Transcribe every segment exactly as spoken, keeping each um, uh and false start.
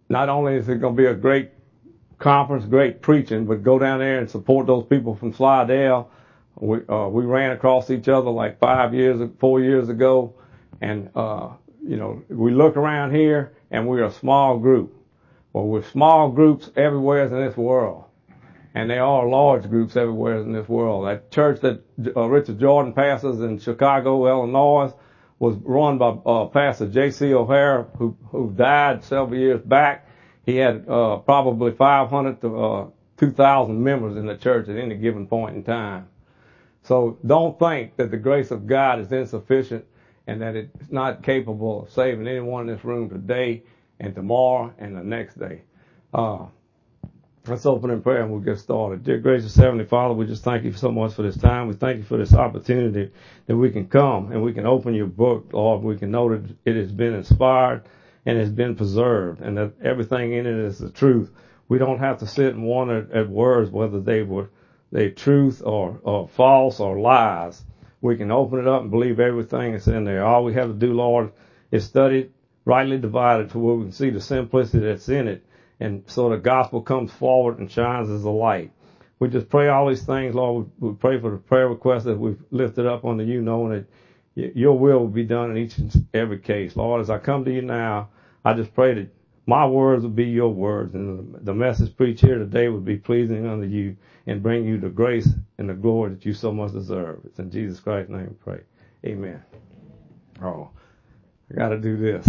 not only is it going to be a great conference, great preaching, but go down there and support those people from Slidell. We, uh, we ran across each other like five years, four years ago. And, uh, you know, we look around here and we're a small group. Well, we're small groups everywhere in this world. And there are large groups everywhere in this world. That church that uh, Richard Jordan pastors in Chicago, Illinois, was run by uh, Pastor J C O'Hara, who, who died several years back. He had uh, probably five hundred to uh, two thousand members in the church at any given point in time. So don't think that the grace of God is insufficient and that it's not capable of saving anyone in this room today and tomorrow and the next day. Uh, let's open in prayer and we'll get started. Dear gracious Heavenly Father, we just thank you so much for this time. We thank you for this opportunity that we can come and we can open your book, Lord. We can know that it has been inspired and has been preserved and that everything in it is the truth. We don't have to sit and wonder at words whether they were they truth or, or false or lies. We can open it up and believe everything that's in there. All we have to do, Lord, is study it, rightly divide it to where we can see the simplicity that's in it, and so the gospel comes forward and shines as a light. We just pray all these things, Lord. We, we pray for the prayer requests that we've lifted up unto you, knowing that y- your will will be done in each and every case. Lord, as I come to you now, I just pray that my words will be your words, and the message preached here today would be pleasing unto you and bring you the grace and the glory that you so much deserve. It's in Jesus Christ's name we pray. Amen. Oh, I got to do this.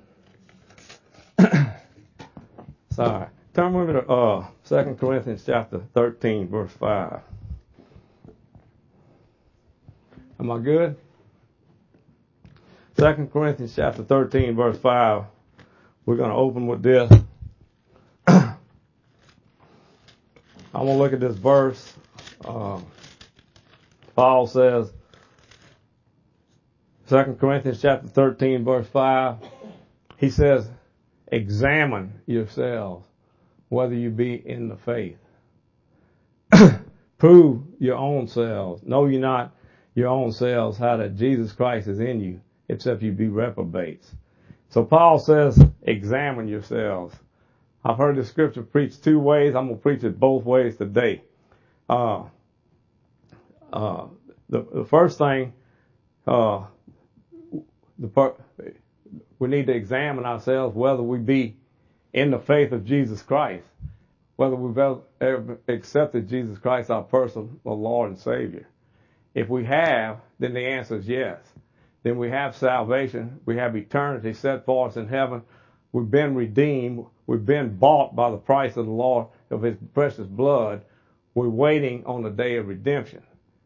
Sorry. Turn with me to uh, Second Corinthians chapter thirteen, verse five. Am I good? Second Corinthians chapter thirteen, verse five. We're going to open with this. I'm going to look at this verse. Uh, Paul says, Second Corinthians chapter thirteen, verse five, he says, examine yourselves whether you be in the faith. Prove your own selves. Know you not your own selves how that Jesus Christ is in you, except you be reprobates. So Paul says, examine yourselves. I've heard the scripture preached two ways. I'm going to preach it both ways today. Uh, uh, the, the first thing, uh, the part, we need to examine ourselves whether we be in the faith of Jesus Christ, whether we've ever accepted Jesus Christ, our personal Lord and Savior. If we have, then the answer is yes. Then we have salvation. We have eternity set for us in heaven. We've been redeemed. We've been bought by the price of the Lord, of His precious blood. We're waiting on the day of redemption.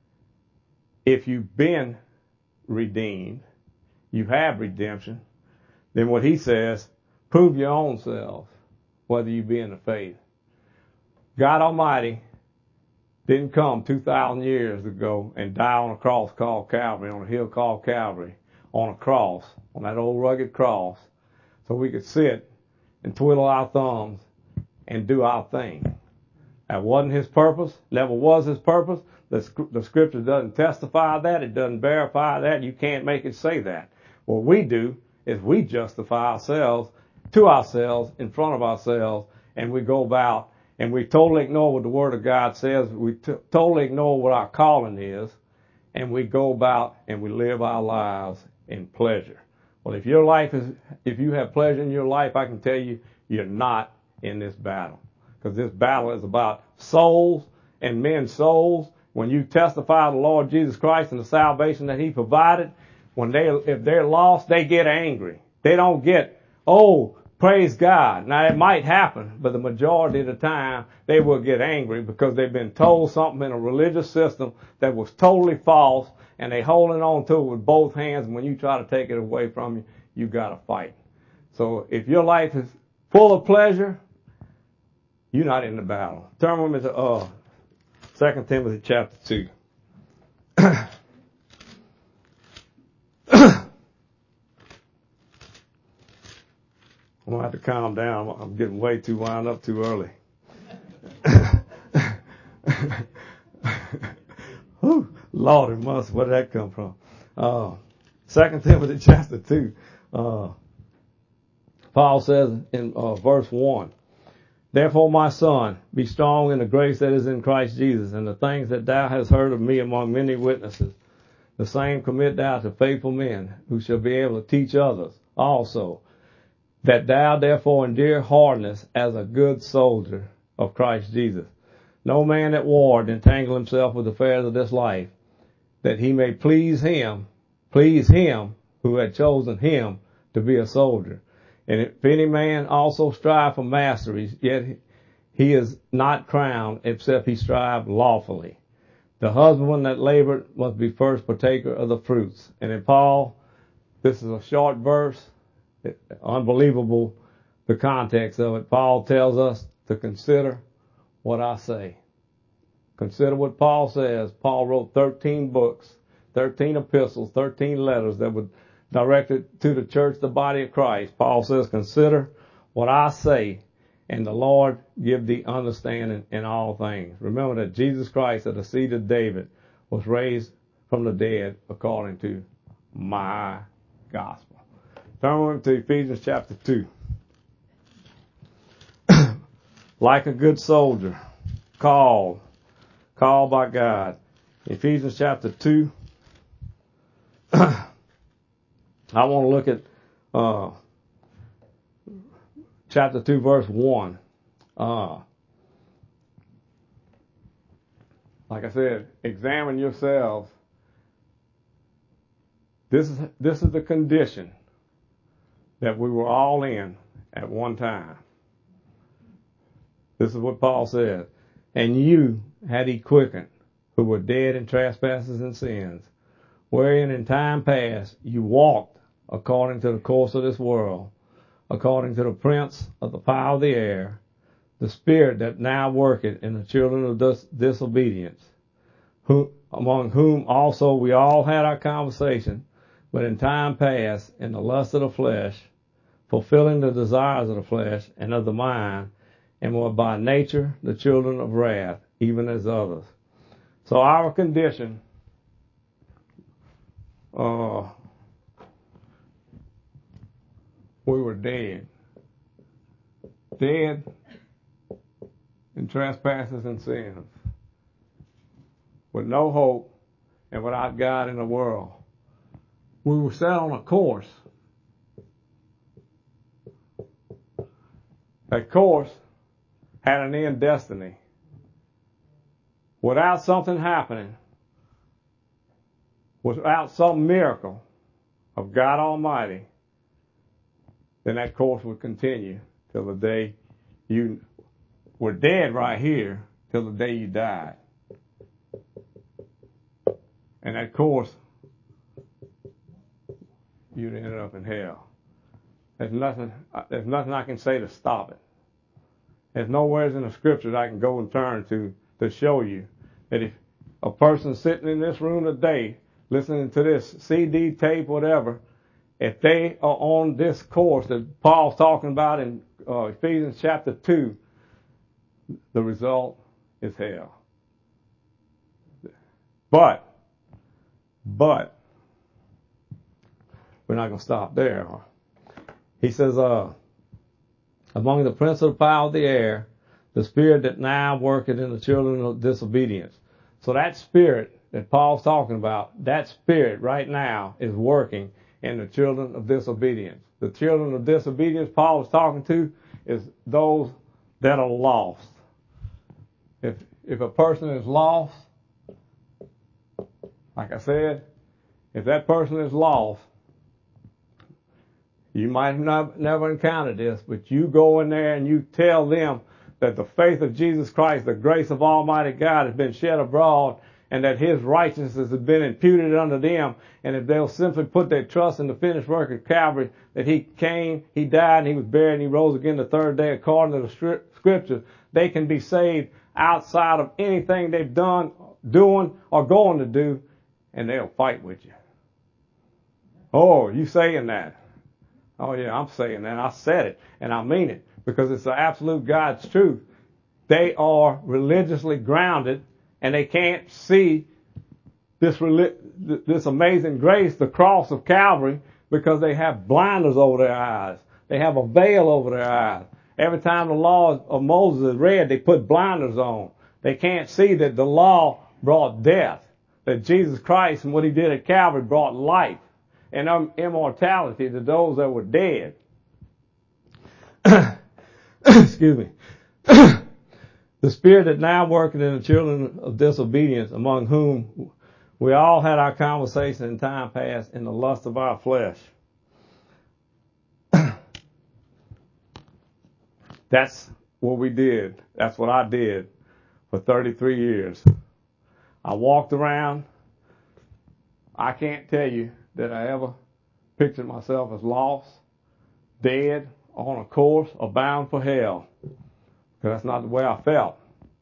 If you've been redeemed, you have redemption, then what he says, prove your own selves whether you be in the faith. God Almighty didn't come two thousand years ago and die on a cross called Calvary, on a hill called Calvary, on a cross, on that old rugged cross, so we could sit and twiddle our thumbs and do our thing. That wasn't His purpose, never was His purpose. The, the scripture doesn't testify that, it doesn't verify that, you can't make it say that. What we do is we justify ourselves to ourselves, in front of ourselves, and we go about and we totally ignore what the Word of God says. We t- totally ignore what our calling is, and we go about and we live our lives in pleasure. Well, if your life is, if you have pleasure in your life, I can tell you, you're not in this battle. Because this battle is about souls and men's souls. When you testify to the Lord Jesus Christ and the salvation that He provided, when they, if they're lost, they get angry. They don't get, oh, praise God. Now, it might happen, but the majority of the time, they will get angry because they've been told something in a religious system that was totally false, and they're holding on to it with both hands, and when you try to take it away from you, you got to fight. So if your life is full of pleasure, you're not in the battle. Turn with me to uh, Second Timothy chapter two. I'm going to have to calm down. I'm getting way too wound up too early. Whew, Lord, it must. Where did that come from? Uh, Second Timothy chapter two. Uh, Paul says in uh, verse one, therefore, my son, be strong in the grace that is in Christ Jesus, and the things that thou hast heard of me among many witnesses, the same commit thou to faithful men, who shall be able to teach others also, that thou therefore endure hardness as a good soldier of Christ Jesus. No man at war entangle himself with the affairs of this life, that he may please him, please him who had chosen him to be a soldier. And if any man also strive for masteries, yet he is not crowned, except he strive lawfully. The husbandman that labored must be first partaker of the fruits. And in Paul, this is a short verse, unbelievable the context of it. Paul tells us to consider what I say. Consider what Paul says. Paul wrote thirteen books, thirteen epistles, thirteen letters that were directed to the church, the body of Christ. Paul says, consider what I say, and the Lord give thee understanding in all things. Remember that Jesus Christ, of the seed of David, was raised from the dead according to my gospel. Turn with me to Ephesians chapter two. Like a good soldier, called, called by God. Ephesians chapter two. I want to look at uh, chapter two, verse one. Uh, like I said, examine yourselves. This is this is the condition that we were all in at one time. This is what Paul said. And you had he quickened, who were dead in trespasses and sins, wherein in time past you walked according to the course of this world, according to the prince of the power of the air, the spirit that now worketh in the children of dis- disobedience, who, among whom also we all had our conversation, but in time past in the lust of the flesh, fulfilling the desires of the flesh and of the mind, and were by nature the children of wrath, even as others. So our condition, uh, we were dead. Dead in trespasses and sins, with no hope and without God in the world. We were set on a course. That course had an end destiny. Without something happening, without some miracle of God Almighty, then that course would continue till the day you were dead right here, till the day you died. And that course, you'd end up in hell. There's nothing, there's nothing I can say to stop it. There's nowhere in the scriptures I can go and turn to to show you that if a person sitting in this room today, listening to this C D, tape, whatever, if they are on this course that Paul's talking about in uh, Ephesians chapter two, the result is hell. But, but, we're not going to stop there. He says, uh, among the prince of the power of the air, the spirit that now worketh in the children of disobedience. So that spirit that Paul's talking about, that spirit right now is working in the children of disobedience. The children of disobedience Paul is talking to is those that are lost. If if a person is lost, like I said, if that person is lost, you might have never encountered this, but you go in there and you tell them that the faith of Jesus Christ, the grace of Almighty God has been shed abroad, and that His righteousness has been imputed unto them, and if they'll simply put their trust in the finished work of Calvary, that He came, He died, and He was buried, and He rose again the third day according to the Scripture, they can be saved outside of anything they've done, doing, or going to do, and they'll fight with you. Oh, you saying that? Oh yeah, I'm saying that. I said it, and I mean it, because it's the absolute God's truth. They are religiously grounded, and they can't see this this amazing grace, the cross of Calvary, because they have blinders over their eyes. They have a veil over their eyes. Every time the law of Moses is read, they put blinders on. They can't see that the law brought death, that Jesus Christ and what he did at Calvary brought life and immortality to those that were dead. Excuse me. The spirit that now worketh in the children of disobedience, among whom we all had our conversation in time past in the lust of our flesh. That's what we did. That's what I did for thirty-three years. I walked around. I can't tell you that I ever pictured myself as lost, dead, on a course, or bound for hell. Because that's not the way I felt.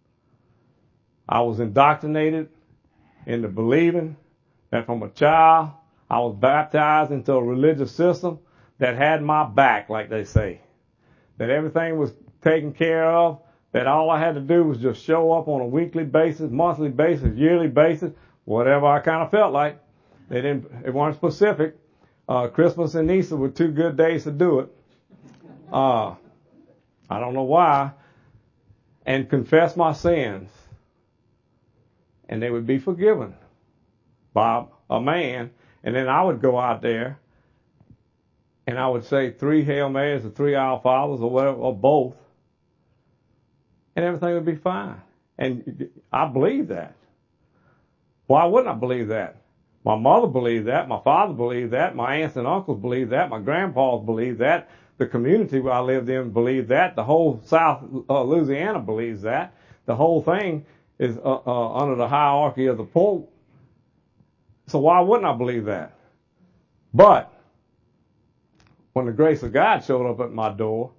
I was indoctrinated into believing that from a child I was baptized into a religious system that had my back, like they say. That everything was taken care of, that all I had to do was just show up on a weekly basis, monthly basis, yearly basis, whatever I kind of felt like. They didn't, they weren't specific. Uh, Christmas and Easter were two good days to do it. Uh, I don't know why. And confess my sins. And they would be forgiven by a man. And then I would go out there and I would say three Hail Marys or three Our Fathers or whatever, or both. And everything would be fine. And I believe that. Why wouldn't I believe that? My mother believed that. My father believed that. My aunts and uncles believed that. My grandpas believed that. The community where I lived in believed that. The whole South uh, Louisiana believes that. The whole thing is uh, uh, under the hierarchy of the Pope. So why wouldn't I believe that? But when the grace of God showed up at my door,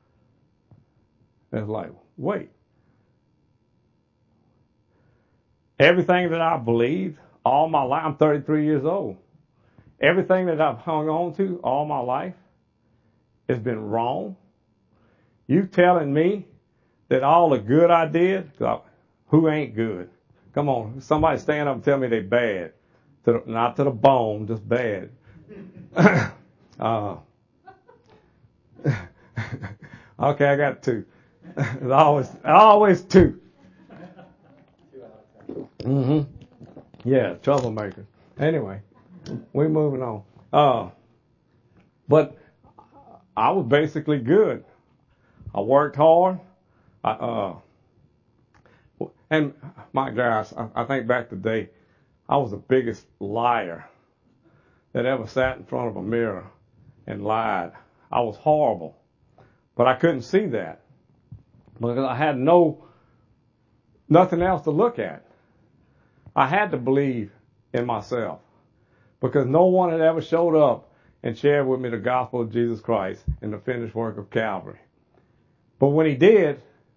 it's like, wait. Everything that I believed all my life, I'm thirty-three years old. Everything that I've hung on to all my life has been wrong. You telling me that all the good I did, who ain't good? Come on, somebody stand up and tell me they bad. To the, not to the bone, just bad. uh, okay, I got two. There's always, always two. Mm-hmm. Yeah, troublemaker. Anyway, we're moving on. Uh, but I was basically good. I worked hard. I, uh, and my gosh, I, I think back today, I was the biggest liar that ever sat in front of a mirror and lied. I was horrible. But I couldn't see that because I had no, nothing else to look at. I had to believe in myself because no one had ever showed up and shared with me the gospel of Jesus Christ and the finished work of Calvary. But when he did,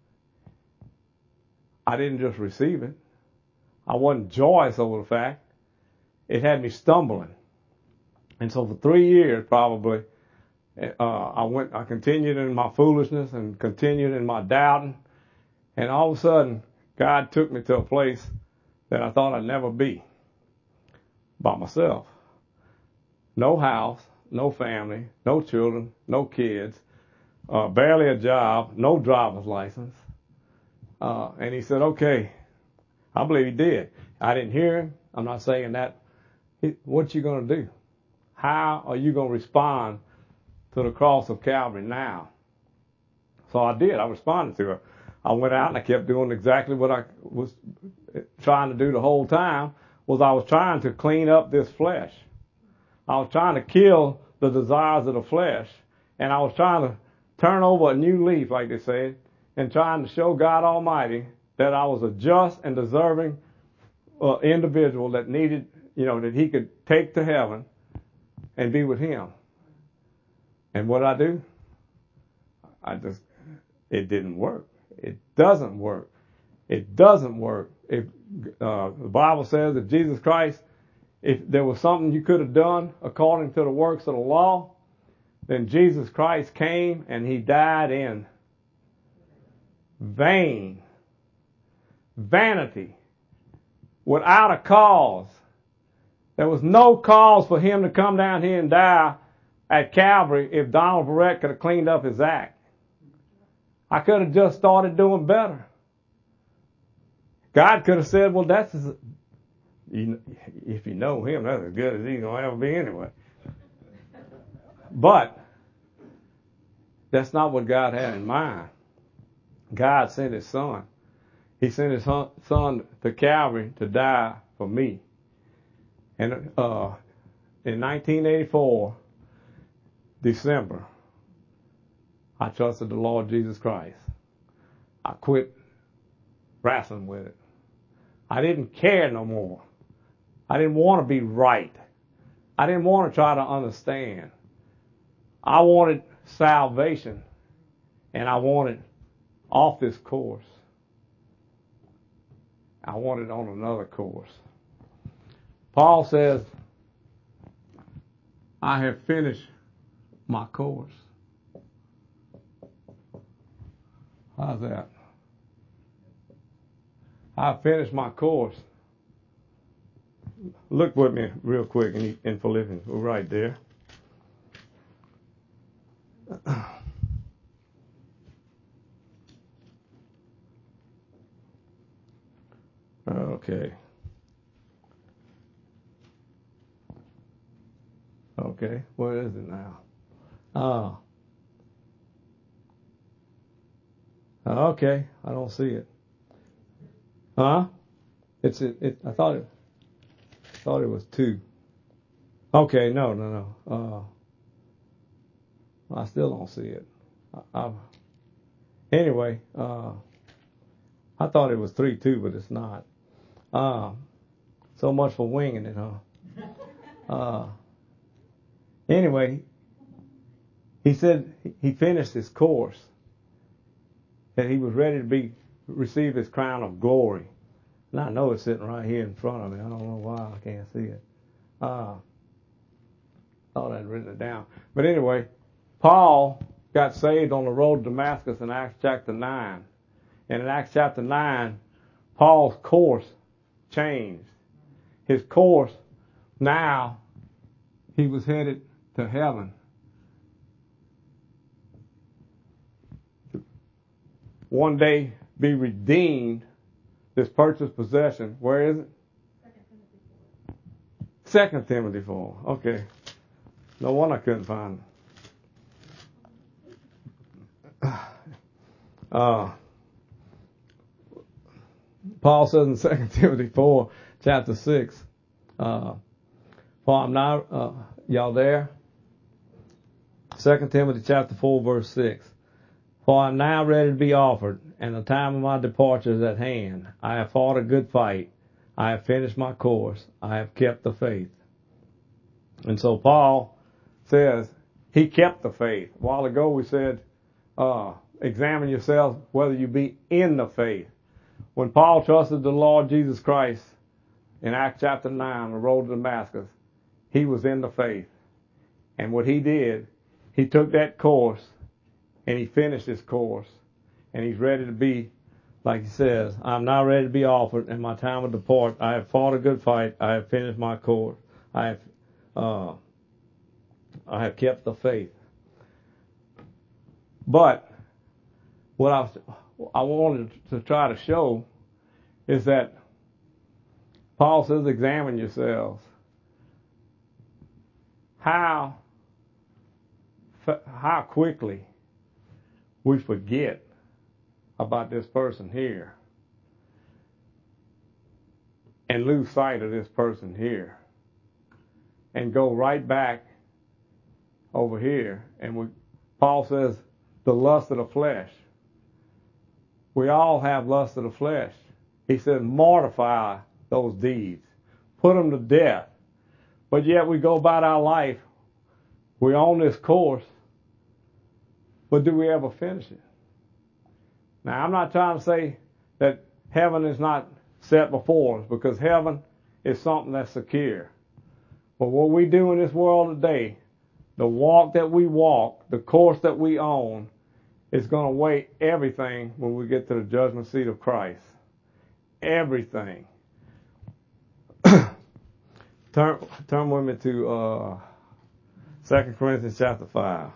I didn't just receive it. I wasn't joyous over the fact. It had me stumbling. And so for three years probably, uh, I went, I continued in my foolishness and continued in my doubting. And all of a sudden, God took me to a place that I thought I'd never be. By myself. No house, no family, no children, no kids, uh, barely a job, no driver's license. Uh, and he said, okay, I believe he did. I didn't hear him. I'm not saying that. He, what you going to do? How are you going to respond to the cross of Calvary now? So I did. I responded to it. I went out and I kept doing exactly what I was trying to do the whole time, was I was trying to clean up this flesh. I was trying to kill the desires of the flesh. And I was trying to turn over a new leaf, like they said, and trying to show God Almighty that I was a just and deserving uh, individual that needed, you know, that he could take to heaven and be with him. And what I do? I just, it didn't work. It doesn't work. It doesn't work. If uh, the Bible says that Jesus Christ, if there was something you could have done according to the works of the law, then Jesus Christ came and he died in vain, vanity, without a cause. There was no cause for him to come down here and die at Calvary if Donald Barrett could have cleaned up his act. I could have just started doing better. God could have said, well, that's, as, you, if you know him, that's as good as he's going to ever be anyway. But that's not what God had in mind. God sent his son. He sent his son to Calvary to die for me. And uh, in nineteen eighty-four, December, I trusted the Lord Jesus Christ. I quit wrestling with it. I didn't care no more. I didn't want to be right. I didn't want to try to understand. I wanted salvation, and I wanted off this course. I wanted on another course. Paul says, I have finished my course. How's that? I finished my course. Look with me real quick in, in Philippians. We're right there. Okay. Okay. Where is it now? Ah. Okay. I don't see it. Huh? It's it. it I thought it. Thought it was two. Okay. No. No. No. Uh. I still don't see it. I, I, anyway. Uh. I thought it was three two, but it's not. Uh. So much for winging it, huh? Uh. Anyway, he said he finished his course, that he was ready to be receive his crown of glory. And I know it's sitting right here in front of me. I don't know why I can't see it. Uh, thought I'd written it down. But anyway, Paul got saved on the road to Damascus in Acts chapter nine. And in Acts chapter nine, Paul's course changed. His course, now, he was headed to heaven. One day be redeemed, this purchased possession. Where is it? Second Timothy four. Okay. No wonder I couldn't find it. Uh, Paul says in Second Timothy four, chapter six, uh, for I'm now, uh, y'all there? Second Timothy chapter four, verse six. For I am now ready to be offered, and the time of my departure is at hand. I have fought a good fight. I have finished my course. I have kept the faith. And so Paul says he kept the faith. A while ago we said, uh, examine yourselves whether you be in the faith. When Paul trusted the Lord Jesus Christ in Acts chapter nine, on the road to Damascus, he was in the faith. And what he did, he took that course and he finished his course. And he's ready to be, like he says, I'm now ready to be offered, and my time will depart. I have fought a good fight. I have finished my course. I have, uh, I have kept the faith. But what I, I wanted to try to show is that Paul says, examine yourselves. How, how quickly we forget about this person here and lose sight of this person here and go right back over here. And we, Paul says, the lust of the flesh. We all have lust of the flesh. He says, mortify those deeds. Put them to death. But yet we go about our life. We're on this course. But do we ever finish it? Now, I'm not trying to say that heaven is not set before us, because heaven is something that's secure. But what we do in this world today, the walk that we walk, the course that we own, is going to weigh everything when we get to the judgment seat of Christ. Everything. turn, turn with me to uh, Second Corinthians chapter five.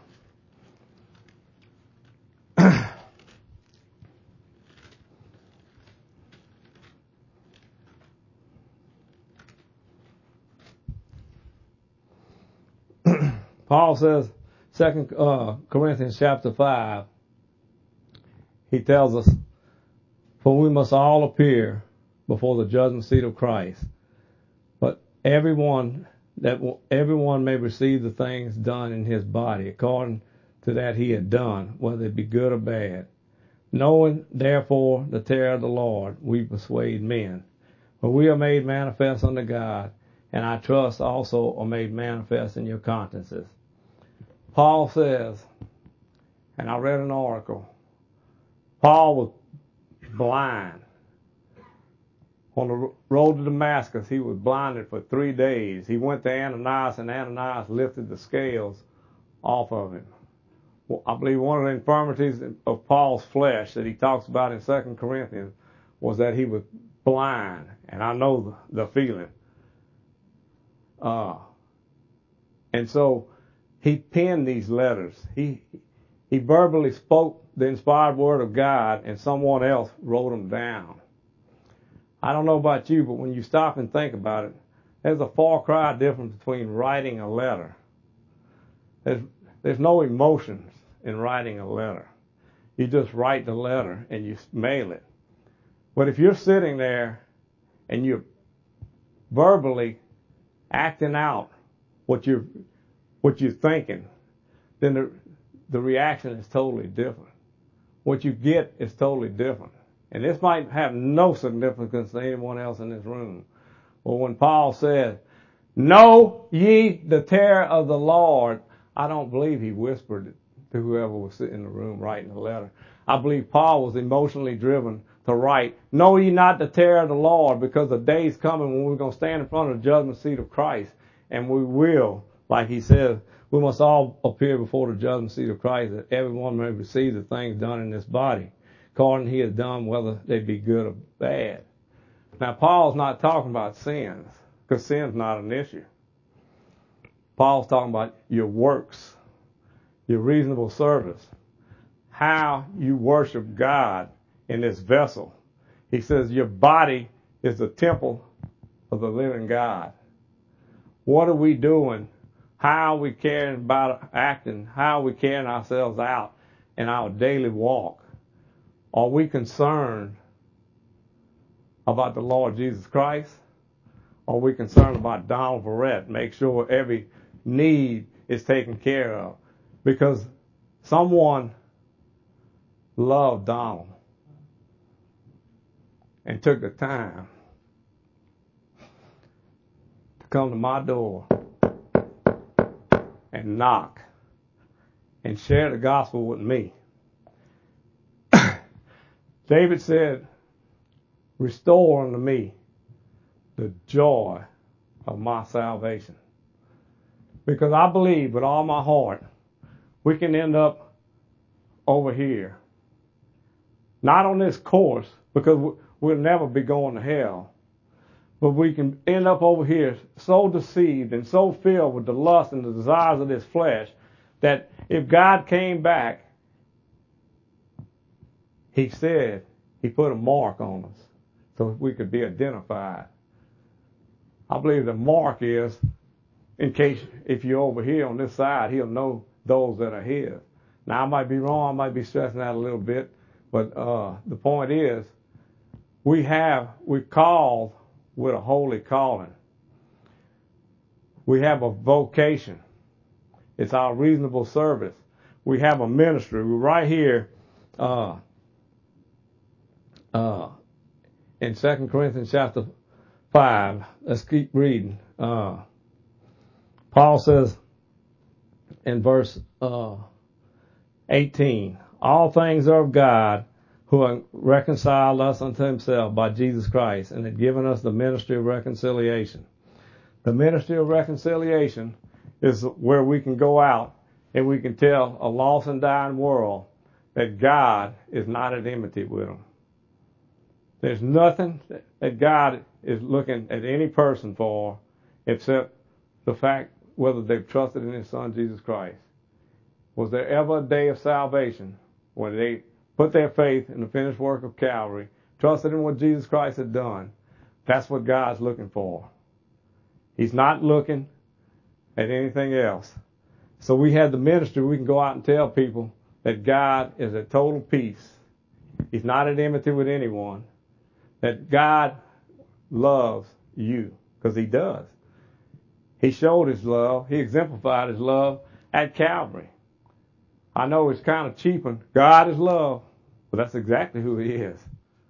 Paul says, Second uh, Corinthians chapter five, he tells us, for we must all appear before the judgment seat of Christ, but everyone that will, everyone may receive the things done in his body according to that he had done, whether it be good or bad. Knowing therefore the terror of the Lord, we persuade men. For we are made manifest unto God, and I trust also are made manifest in your consciences. Paul says, and I read an article, Paul was blind. On the road to Damascus, he was blinded for three days. He went to Ananias, and Ananias lifted the scales off of him. Well, I believe one of the infirmities of Paul's flesh that he talks about in Second Corinthians was that he was blind, and I know the, the feeling. Uh, and so he penned these letters. He he verbally spoke the inspired word of God, and someone else wrote them down. I don't know about you, but when you stop and think about it, there's a far cry difference between writing a letter. There's, there's no emotions in writing a letter. You just write the letter and you mail it. But if you're sitting there and you're verbally acting out what you're, what you're thinking, then the, the reaction is totally different. What you get is totally different. And this might have no significance to anyone else in this room. Well, when Paul said, know ye the terror of the Lord, I don't believe he whispered it to whoever was sitting in the room writing the letter. I believe Paul was emotionally driven to write, know ye not the terror of the Lord, because the day's coming when we're going to stand in front of the judgment seat of Christ. And we will, like he says, we must all appear before the judgment seat of Christ, that everyone may receive the things done in this body, according he has done, whether they be good or bad. Now, Paul's not talking about sins, because sin's not an issue. Paul's talking about your works, your reasonable service, how you worship God in this vessel. He says your body is the temple of the living God. What are we doing? How are we carrying about acting? How are we carrying ourselves out in our daily walk? Are we concerned about the Lord Jesus Christ? Are we concerned about Donald Verrett? Make sure every need is taken care of. Because someone loved Donald and took the time to come to my door and knock and share the gospel with me. David said, restore unto me the joy of my salvation. Because I believe with all my heart we can end up over here. Not on this course, because we'll never be going to hell. But we can end up over here so deceived and so filled with the lust and the desires of this flesh that if God came back, he said he put a mark on us so we could be identified. I believe the mark is, in case if you're over here on this side, he'll know those that are his. Now, I might be wrong. I might be stressing out a little bit. But uh, the point is, we have, we're called with a holy calling. We have a vocation. It's our reasonable service. We have a ministry. We're right here uh, uh, in Second Corinthians chapter five. Let's keep reading. Uh, Paul says in verse uh, eighteen, all things are of God, who reconciled us unto himself by Jesus Christ, and had given us the ministry of reconciliation. The ministry of reconciliation is where we can go out and we can tell a lost and dying world that God is not at enmity with them. There's nothing that God is looking at any person for except the fact whether they've trusted in His Son, Jesus Christ. Was there ever a day of salvation when they put their faith in the finished work of Calvary, trusted in what Jesus Christ had done? That's what God's looking for. He's not looking at anything else. So we had the ministry. We can go out and tell people that God is at total peace. He's not at enmity with anyone. That God loves you, because He does. He showed His love. He exemplified His love at Calvary. I know it's kind of cheapened. God is love, but that's exactly who He is.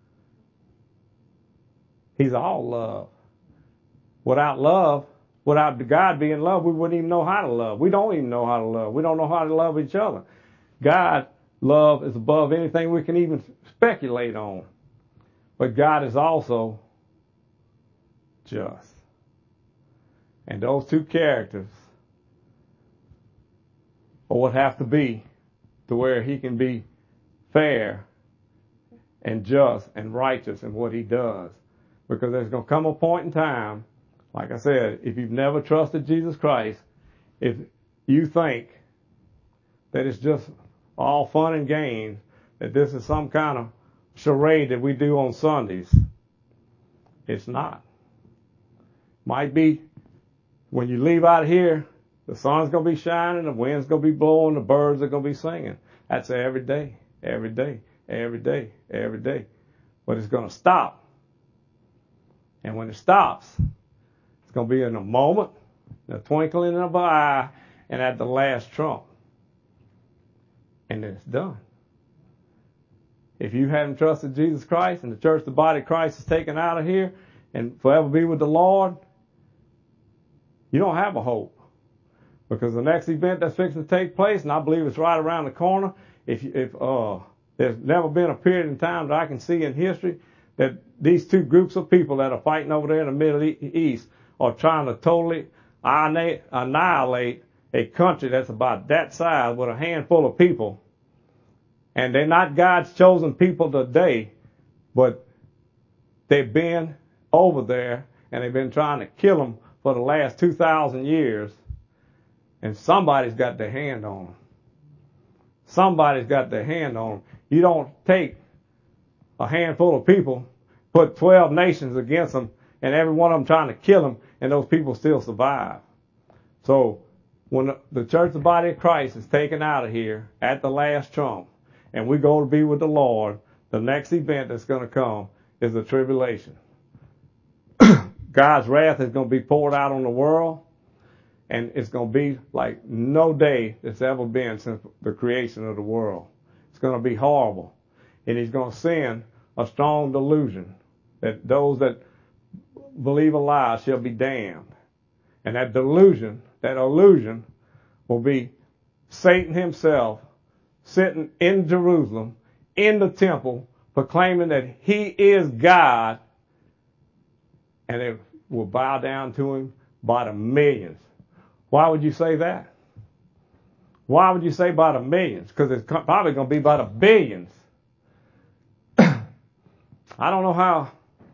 He's all love. Without love, without God being love, we wouldn't even know how to love. We don't even know how to love. We don't know how to love each other. God, love is above anything we can even speculate on. But God is also just. And those two characters are what have to be to where He can be fair and just and righteous in what He does. Because there's going to come a point in time, like I said, if you've never trusted Jesus Christ, if you think that it's just all fun and games, that this is some kind of charade that we do on Sundays, it's not. Might be when you leave out here, the sun's going to be shining, the wind's going to be blowing, the birds are going to be singing. That's every day, every day, every day, every day. But it's going to stop. And when it stops, it's going to be in a moment, in a twinkling of an eye, and at the last trump. And then it's done. If you haven't trusted Jesus Christ and the church, the body of Christ is taken out of here and forever be with the Lord, you don't have a hope. Because the next event that's fixing to take place, and I believe it's right around the corner, if, if uh, there's never been a period in time that I can see in history that these two groups of people that are fighting over there in the Middle East are trying to totally annihilate a country that's about that size with a handful of people. And they're not God's chosen people today, but they've been over there and they've been trying to kill them for the last two thousand years. And somebody's got their hand on them. Somebody's got their hand on them. You don't take a handful of people, put twelve nations against them, and every one of them trying to kill them, and those people still survive. So when the church, the body of Christ, is taken out of here at the last trump, and we go to be with the Lord, the next event that's going to come is the tribulation. God's wrath is going to be poured out on the world, and it's going to be like no day that's ever been since the creation of the world. It's going to be horrible. And He's going to send a strong delusion that those that believe a lie shall be damned. And that delusion, that illusion, will be Satan himself sitting in Jerusalem, in the temple, proclaiming that He is God, and they will bow down to Him by the millions. Why would you say that? Why would you say by the millions? Because it's probably going to be by the billions. I don't know how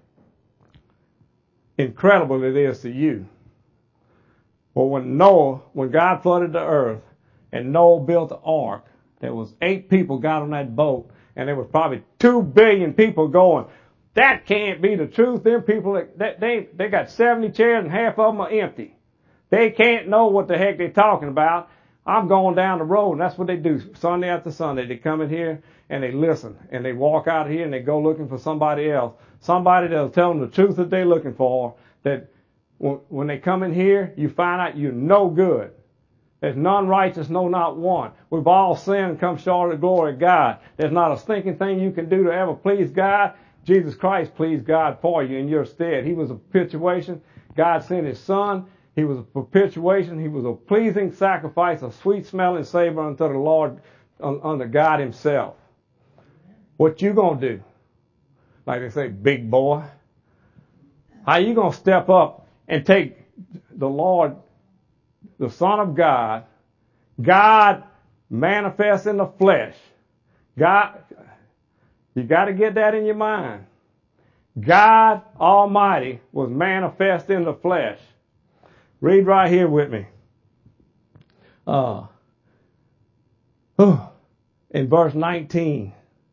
incredible it is to you. But when Noah, when God flooded the earth and Noah built the ark, there was eight people got on that boat, and there was probably two billion people going, that can't be the truth. Them people, they, they, they got seventy chairs and half of them are empty. They can't know what the heck they're talking about. I'm going down the road, and that's what they do Sunday after Sunday. They come in here and they listen, and they walk out here and they go looking for somebody else. Somebody that'll tell them the truth that they're looking for, that when they come in here, you find out you're no good. There's none righteous, no, not one. We've all sinned and come short of the glory of God. There's not a stinking thing you can do to ever please God. Jesus Christ pleased God for you in your stead. He was a perpetuation. God sent His Son. He was a perpetuation. He was a pleasing sacrifice, a sweet smelling savor unto the Lord, unto God Himself. What you gonna do? Like they say, big boy. How you gonna step up and take the Lord, the Son of God, God manifest in the flesh? God, you got to get that in your mind. God Almighty was manifest in the flesh. Read right here with me. Uh, oh, in verse nineteen,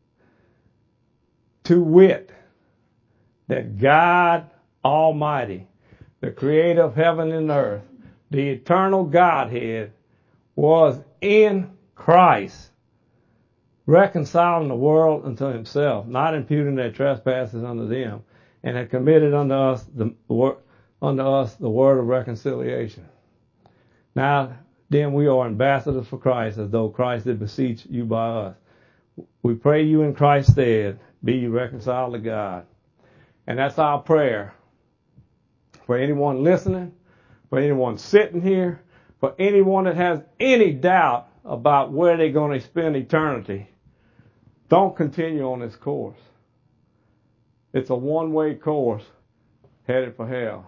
to wit, that God Almighty, the creator of heaven and earth, the eternal Godhead, was in Christ, reconciling the world unto himself, not imputing their trespasses unto them, and had committed unto us the unto us the word of reconciliation. Now then we are ambassadors for Christ, as though Christ did beseech you by us. We pray you in Christ's stead, be you reconciled to God. And that's our prayer for anyone listening, for anyone sitting here, for anyone that has any doubt about where they're going to spend eternity. Don't continue on this course. It's a one-way course headed for hell.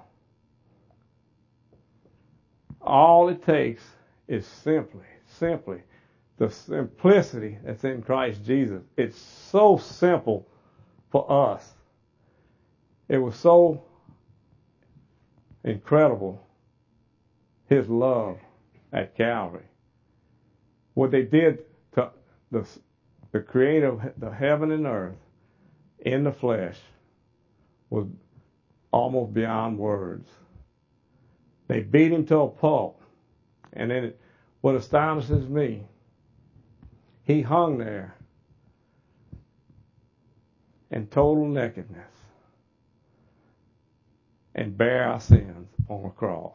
All it takes is simply, simply the simplicity that's in Christ Jesus. It's so simple for us. It was so incredible, his love at Calvary. What they did to the, the creator of the heaven and earth in the flesh was almost beyond words. They beat him to a pulp. And then it, what astonishes me, he hung there in total nakedness and bare our sins on the cross.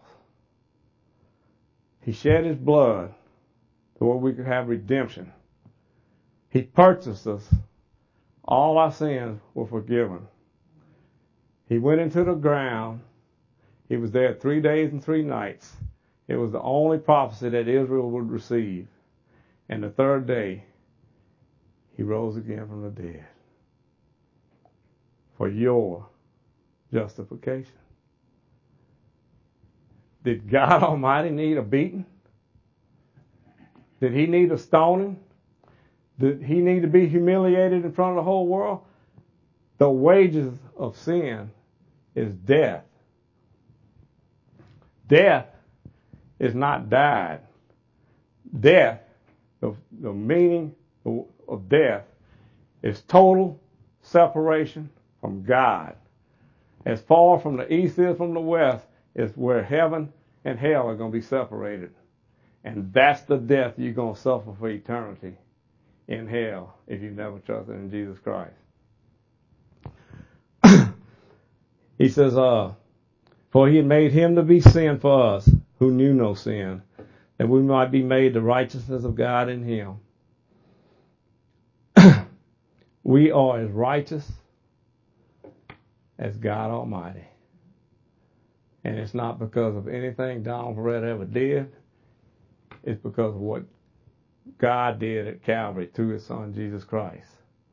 He shed his blood so where we could have redemption. He purchased us. All our sins were forgiven. He went into the ground. He was there three days and three nights. It was the only prophecy that Israel would receive. And the third day, he rose again from the dead for your justification. Did God Almighty need a beating? Did he need a stoning? Did he need to be humiliated in front of the whole world? The wages of sin is death. Death is not died. Death, the, the meaning of death is total separation from God. As far from the east is from the west is where heaven and hell are going to be separated. And that's the death you're going to suffer for eternity in hell if you've never trusted in Jesus Christ. He says, uh, for he had made him to be sin for us who knew no sin, that we might be made the righteousness of God in him. We are as righteous as God Almighty. And it's not because of anything Donald Perrette ever did. It's because of what God did at Calvary through his son Jesus Christ.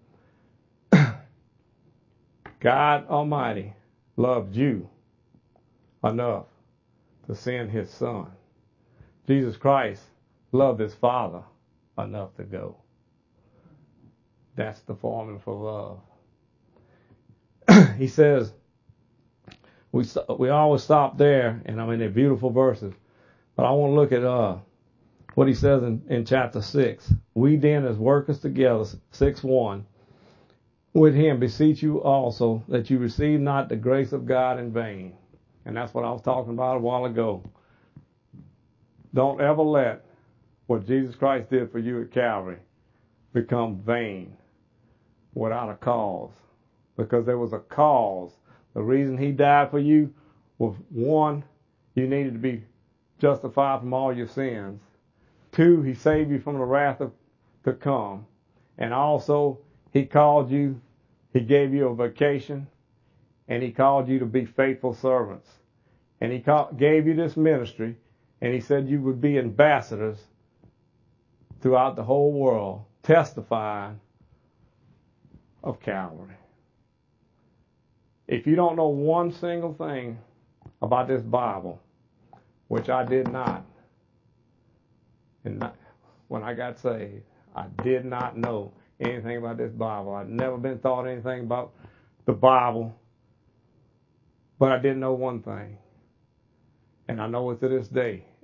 God Almighty loved you enough to send his son. Jesus Christ loved his Father enough to go. That's the formula for love. He says, we we always stop there, and I mean they're beautiful verses, but I want to look at uh, what he says in, in chapter six. We then as workers together, six one, with him beseech you also that you receive not the grace of God in vain. And that's what I was talking about a while ago. Don't ever let what Jesus Christ did for you at Calvary become vain without a cause. Because there was a cause. The reason he died for you was, one, you needed to be justified from all your sins. Two, he saved you from the wrath of, to come. And also, he called you, he gave you a vacation, and he called you to be faithful servants. And he call, gave you this ministry, and he said you would be ambassadors throughout the whole world, testifying of Calvary. If you don't know one single thing about this Bible, which I did not, and when I got saved, I did not know anything about this Bible. I'd never been taught anything about the Bible, but I did know one thing, and I know it to this day.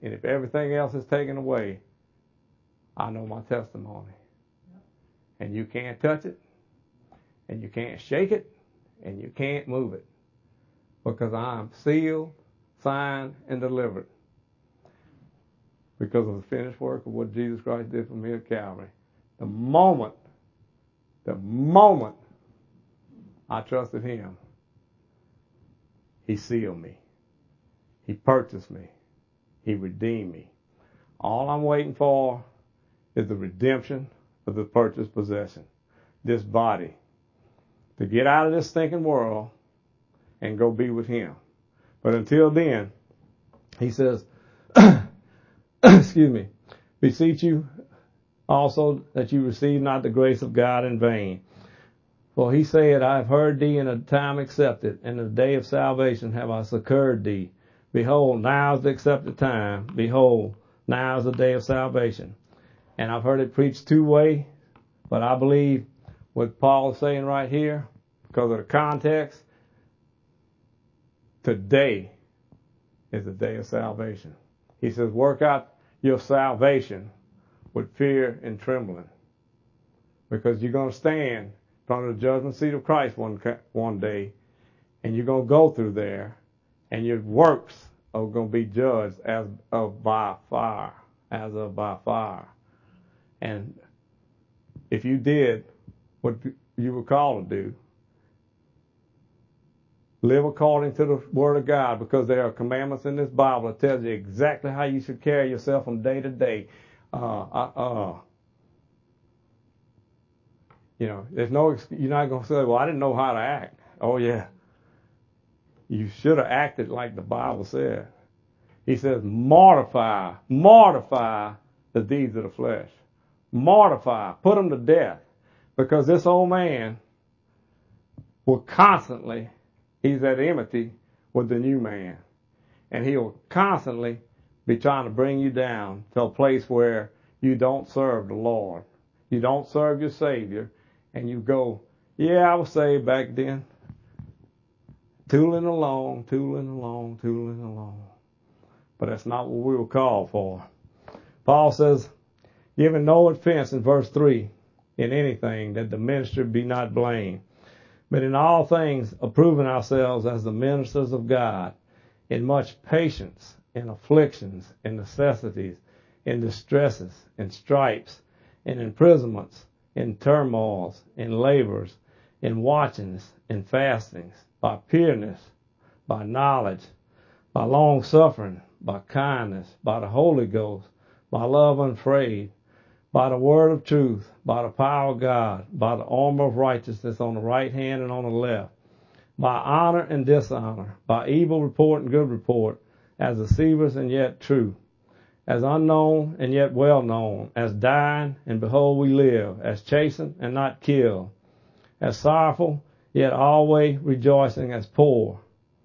And if everything else is taken away, I know my testimony. And you can't touch it, and you can't shake it, and you can't move it, because I'm sealed, signed, and delivered because of the finished work of what Jesus Christ did for me at Calvary. The moment, the moment I trusted Him, He sealed me. He purchased me. He redeemed me. All I'm waiting for is the redemption of the purchased possession, this body, to get out of this stinking world and go be with Him. But until then, He says, excuse me, beseech you also that you receive not the grace of God in vain. For He said, I have heard thee in a time accepted, and in the day of salvation have I succored thee. Behold, now is the accepted time. Behold, now is the day of salvation. And I've heard it preached two ways, but I believe what Paul is saying right here, because of the context, today is the day of salvation. He says, work out your salvation with fear and trembling, because you're going to stand in front of the judgment seat of Christ one one day, and you're going to go through there, and your works are going to be judged as of by fire, as of by fire. And if you did what you were called to do, live according to the Word of God, because there are commandments in this Bible that tells you exactly how you should carry yourself from day to day. Uh, uh, uh, you know, there's no, you're not going to say, well, I didn't know how to act. Oh, yeah. You should have acted like the Bible said. He says, mortify, mortify the deeds of the flesh. Mortify, put them to death, because this old man will constantly, he's at enmity with the new man, and he'll constantly be trying to bring you down to a place where you don't serve the Lord, you don't serve your Savior, and you go, yeah, I was saved back then, tooling along, tooling along, tooling along. But that's not what we were called for. Paul says, giving no offense in verse three, in anything, that the minister be not blamed, but in all things approving ourselves as the ministers of God, in much patience, in afflictions, in necessities, in distresses, in stripes, in imprisonments, in turmoils, in labors, in watchings, in fastings, by pureness, by knowledge, by long suffering, by kindness, by the Holy Ghost, by love unfrayed, by the word of truth, by the power of God, by the armor of righteousness on the right hand and on the left, by honor and dishonor, by evil report and good report, as deceivers and yet true, as unknown and yet well known, as dying and behold we live, as chastened and not killed, as sorrowful yet always rejoicing, as poor,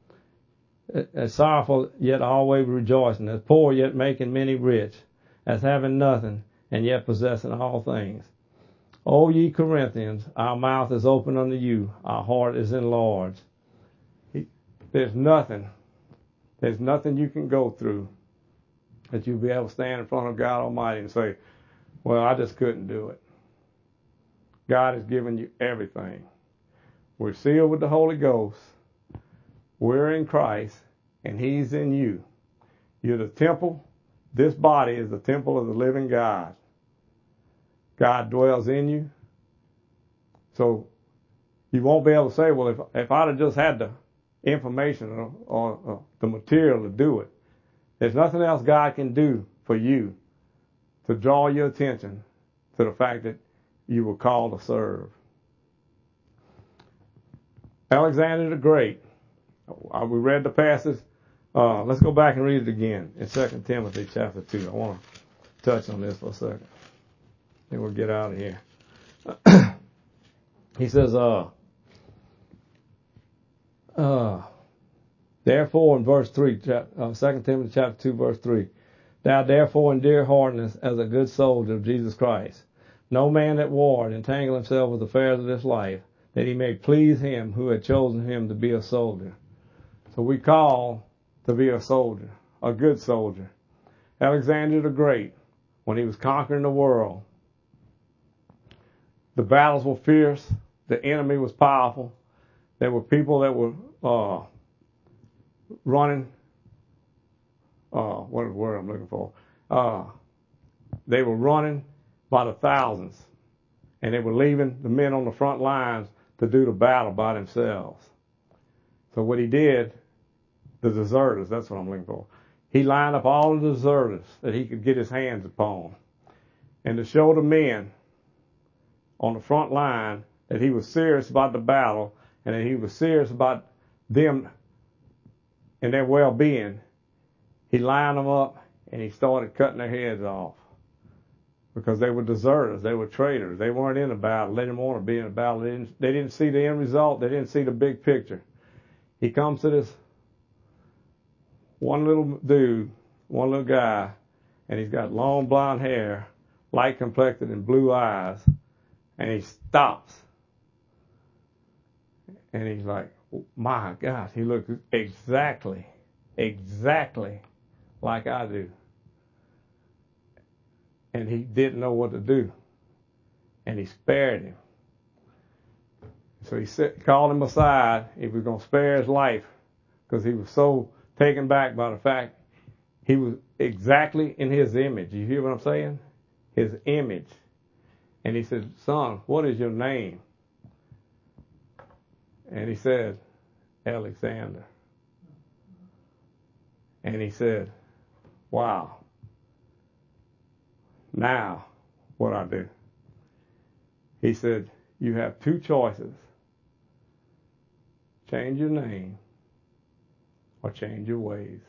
as sorrowful yet always rejoicing, as poor yet making many rich, as having nothing and yet possessing all things. O ye Corinthians, our mouth is open unto you, our heart is enlarged. There's nothing, there's nothing you can go through that you'll be able to stand in front of God Almighty and say, well, I just couldn't do it. God has given you everything. We're sealed with the Holy Ghost. We're in Christ, and He's in you. You're the temple. This body is the temple of the living God. God dwells in you. So you won't be able to say, well, if, if I'd have just had the information or, or, or the material to do it, there's nothing else God can do for you to draw your attention to the fact that you were called to serve. Alexander the Great. We read the passage. Uh, let's go back and read it again in Second Timothy chapter two. I want to touch on this for a second. Then we'll get out of here. He says, uh, uh, therefore in verse three, uh, Second Timothy chapter two, verse three, thou therefore endure hardness as a good soldier of Jesus Christ. No man at war entangle himself with the affairs of this life, that he may please him who had chosen him to be a soldier. So we call to be a soldier, a good soldier. Alexander the Great, when he was conquering the world, the battles were fierce. The enemy was powerful. There were people that were uh, running. Uh, what is the word I'm looking for? Uh, they were running by the thousands, and they were leaving the men on the front lines to do the battle by themselves. So what he did, the deserters, that's what I'm looking for. He lined up all the deserters that he could get his hands upon, and to show the men on the front line that he was serious about the battle and that he was serious about them and their well-being, he lined them up and he started cutting their heads off because they were deserters. They were traitors. They weren't in the battle. They didn't want to be in the battle. They didn't, they didn't see the end result. They didn't see the big picture. He comes to this one little dude, one little guy, and he's got long blonde hair, light complected and blue eyes, and he stops. And he's like, my gosh, he looks exactly, exactly like I do. And he didn't know what to do. And he spared him. So he sit, called him aside. He was going to spare his life because he was so taken back by the fact he was exactly in his image. You hear what I'm saying? His image. And he said, son, what is your name? And he said, Alexander. And he said, wow. Now, what I do? He said, you have two choices. Change your name or change your ways.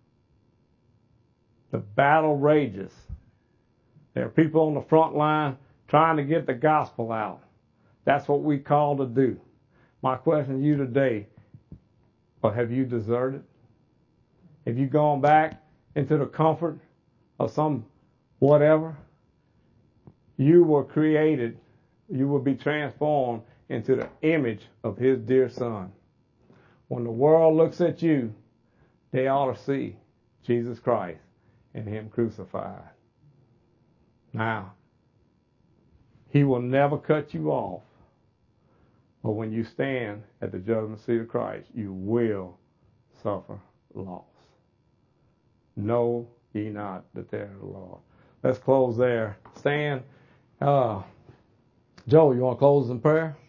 The battle rages. There are people on the front line trying to get the gospel out. That's what we call to do. My question to you today, or have you deserted? Have you gone back into the comfort of some whatever? You were created, you will be transformed into the image of his dear son. When the world looks at you, they ought to see Jesus Christ and him crucified. Now, he will never cut you off. But when you stand at the judgment seat of Christ, you will suffer loss. Know ye not the terror of the Lord. Let's close there. Stand. Uh, Joe, you want to close in prayer?